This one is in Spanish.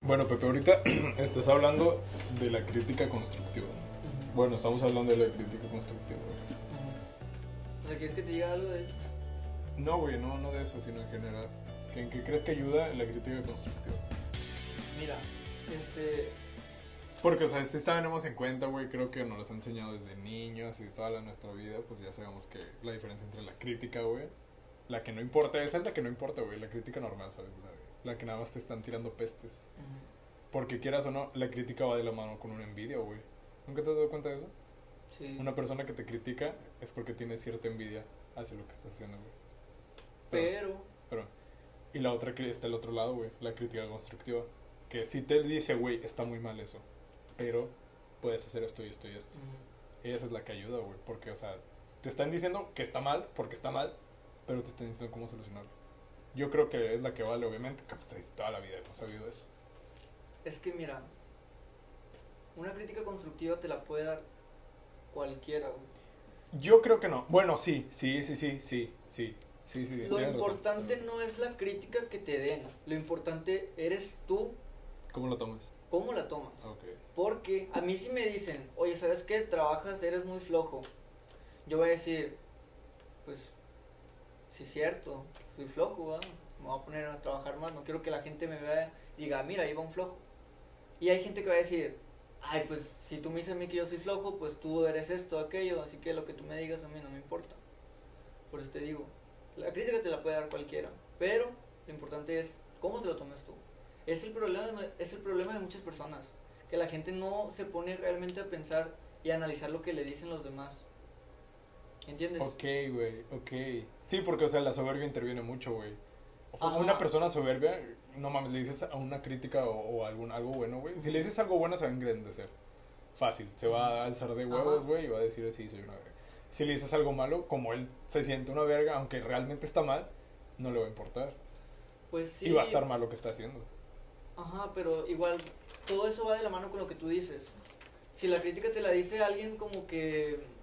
Bueno, Pepe, ahorita estás hablando de la crítica constructiva. Bueno, estamos hablando de la crítica constructiva. O sea, ¿quieres que te diga algo de eso? No, güey, no de eso, sino en general. ¿En qué crees que ayuda la crítica constructiva? Mira, Porque, o sea, tenemos en cuenta, güey, creo que nos los han enseñado desde niños y toda nuestra vida, pues ya sabemos que la diferencia entre la crítica, güey, la que no importa, esa es la que no importa, güey, la crítica normal, ¿sabes? La que nada más te están tirando pestes. Porque quieras o no, la crítica va de la mano con una envidia, güey. ¿Nunca te has dado cuenta de eso? Sí. Una persona que te critica es porque tiene cierta envidia hacia lo que estás haciendo, güey. Pero, y la otra que está al otro lado, güey, la crítica constructiva. Que si te dice, güey, está muy mal eso, pero puedes hacer esto y esto y esto. Esa es la que ayuda, güey, porque, o sea, te están diciendo que está mal, porque está mal, pero te están diciendo cómo solucionarlo. Yo creo que es la que vale, obviamente, que pues, toda la vida hemos sabido eso. Es que mira, una crítica constructiva te la puede dar cualquiera, güey. Yo creo que no. Bueno, sí. Lo importante no es la crítica que te den, lo importante eres tú. ¿Cómo lo tomas? ¿Cómo la tomas? Okay. Porque a mí si me dicen, oye, ¿sabes qué? Trabajas, eres muy flojo. Yo voy a decir, pues, sí es cierto, soy flojo, ¿va? Me voy a poner a trabajar más, no quiero que la gente me vea y diga, mira, ahí va un flojo. Y hay gente que va a decir, ay, pues, si tú me dices a mí que yo soy flojo, pues tú eres esto, aquello, así que lo que tú me digas a mí no me importa. Por eso te digo, la crítica te la puede dar cualquiera, pero lo importante es cómo te lo tomas tú. Es el problema de muchas personas, que la gente no se pone realmente a pensar y a analizar lo que le dicen los demás. ¿Entiendes? Ok, güey, ok. Sí, porque, o sea, la soberbia interviene mucho, güey. Ajá. Una persona soberbia, no mames, le dices a una crítica o algo bueno, güey. Si le dices algo bueno, se va a engrandecer. Fácil, se va a alzar de huevos, güey, y va a decir, sí, soy una verga. Si le dices algo malo, como él se siente una verga, aunque realmente está mal, no le va a importar. Pues sí. Y va a estar mal lo que está haciendo. Ajá, pero igual, todo eso va de la mano con lo que tú dices. Si la crítica te la dice alguien como que